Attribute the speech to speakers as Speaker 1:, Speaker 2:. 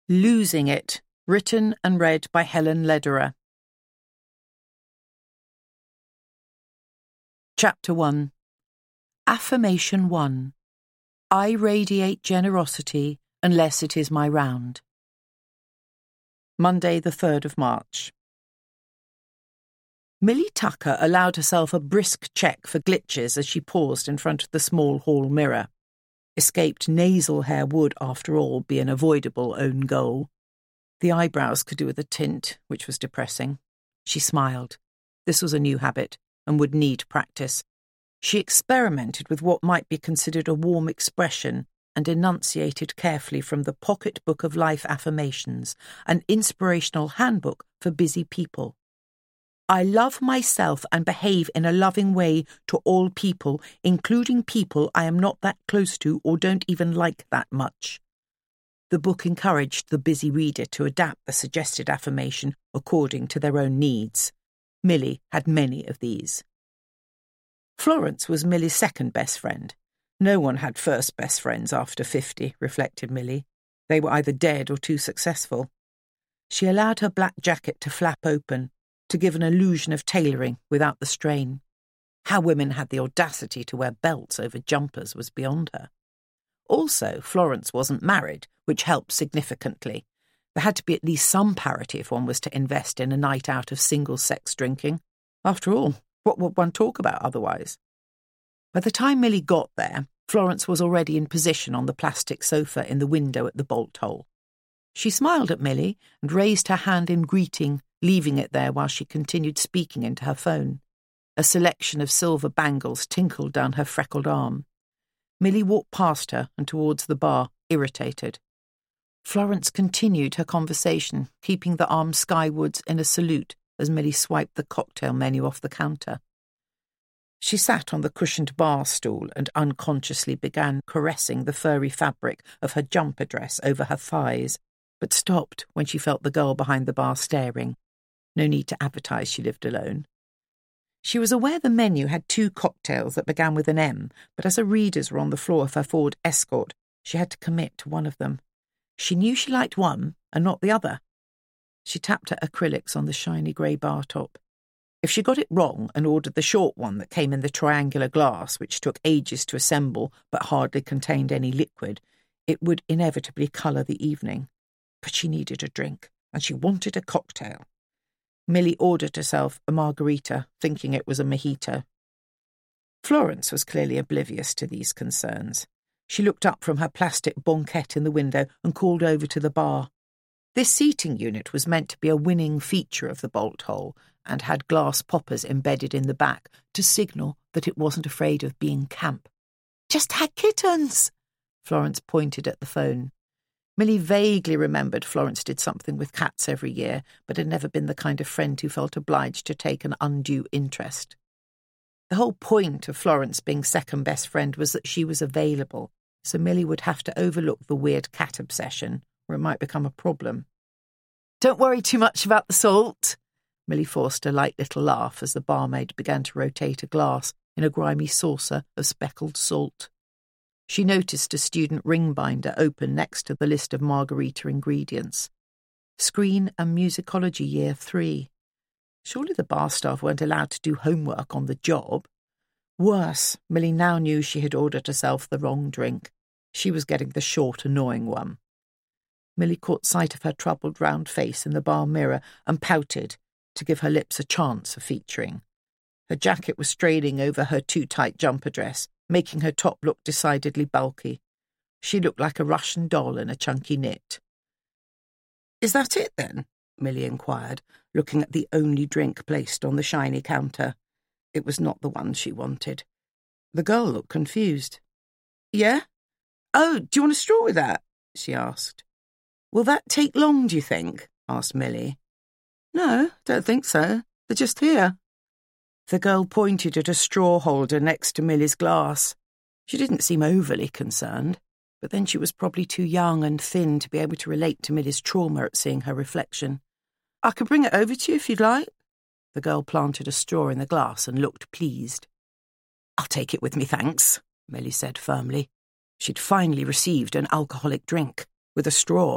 Speaker 1: Losing It, written and read by Helen Lederer. Chapter 1. Affirmation 1. I radiate generosity unless it is my round. Monday, the 3rd of March. Millie Tucker allowed herself a brisk check for glitches as she paused in front of the small hall mirror. Escaped nasal hair would, after all, be an avoidable own goal. The eyebrows could do with a tint, which was depressing. She smiled. This was a new habit, and would need practice. She experimented with what might be considered a warm expression and enunciated carefully from the Pocket Book of Life Affirmations, an inspirational handbook for busy people. I love myself and behave in a loving way to all people, including people I am not that close to or don't even like that much. The book encouraged the busy reader to adapt the suggested affirmation according to their own needs. Millie had many of these. Florence was Millie's second best friend. No one had first best friends after 50, reflected Millie. They were either dead or too successful. She allowed her black jacket to flap open, to give an illusion of tailoring without the strain. How women had the audacity to wear belts over jumpers was beyond her. Also, Florence wasn't married, which helped significantly. There had to be at least some parity if one was to invest in a night out of single-sex drinking. After all, what would one talk about otherwise? By the time Millie got there, Florence was already in position on the plastic sofa in the window at the bolt hole. She smiled at Millie and raised her hand in greeting, leaving it there while she continued speaking into her phone. A selection of silver bangles tinkled down her freckled arm. Millie walked past her and towards the bar, irritated. Florence continued her conversation, keeping the arm skywards in a salute as Millie swiped the cocktail menu off the counter. She sat on the cushioned bar stool and unconsciously began caressing the furry fabric of her jumper dress over her thighs, but stopped when she felt the girl behind the bar staring. No need to advertise she lived alone. She was aware the menu had 2 cocktails that began with an M, but as her readers were on the floor of her Ford Escort, she had to commit to one of them. She knew she liked one and not the other. She tapped her acrylics on the shiny grey bar top. If she got it wrong and ordered the short one that came in the triangular glass, which took ages to assemble but hardly contained any liquid, it would inevitably colour the evening. But she needed a drink, and she wanted a cocktail. Millie ordered herself a margarita, thinking it was a mojito. Florence was clearly oblivious to these concerns. She looked up from her plastic banquette in the window and called over to the bar. This seating unit was meant to be a winning feature of the bolt hole and had glass poppers embedded in the back to signal that it wasn't afraid of being camp. "Just had kittens!" Florence pointed at the phone. Millie vaguely remembered Florence did something with cats every year, but had never been the kind of friend who felt obliged to take an undue interest. The whole point of Florence being second best friend was that she was available, so Millie would have to overlook the weird cat obsession, or it might become a problem. "Don't worry too much about the salt." Millie forced a light little laugh as the barmaid began to rotate a glass in a grimy saucer of speckled salt. She noticed a student ring binder open next to the list of margarita ingredients. Screen and Musicology Year 3. Surely the bar staff weren't allowed to do homework on the job. Worse, Millie now knew she had ordered herself the wrong drink. She was getting the short, annoying one. Millie caught sight of her troubled round face in the bar mirror and pouted to give her lips a chance of featuring. Her jacket was straining over her too-tight jumper dress, making her top look decidedly bulky. She looked like a Russian doll in a chunky knit. "Is that it, then?" Millie inquired, looking at the only drink placed on the shiny counter. It was not the one she wanted. The girl looked confused. "Yeah? Oh, do you want a straw with that?" she asked. "Will that take long, do you think?" asked Millie. "No, don't think so. They're just here." The girl pointed at a straw holder next to Millie's glass. She didn't seem overly concerned, but then she was probably too young and thin to be able to relate to Millie's trauma at seeing her reflection. "I could bring it over to you if you'd like." The girl planted a straw in the glass and looked pleased. "I'll take it with me, thanks," Millie said firmly. She'd finally received an alcoholic drink, with a straw.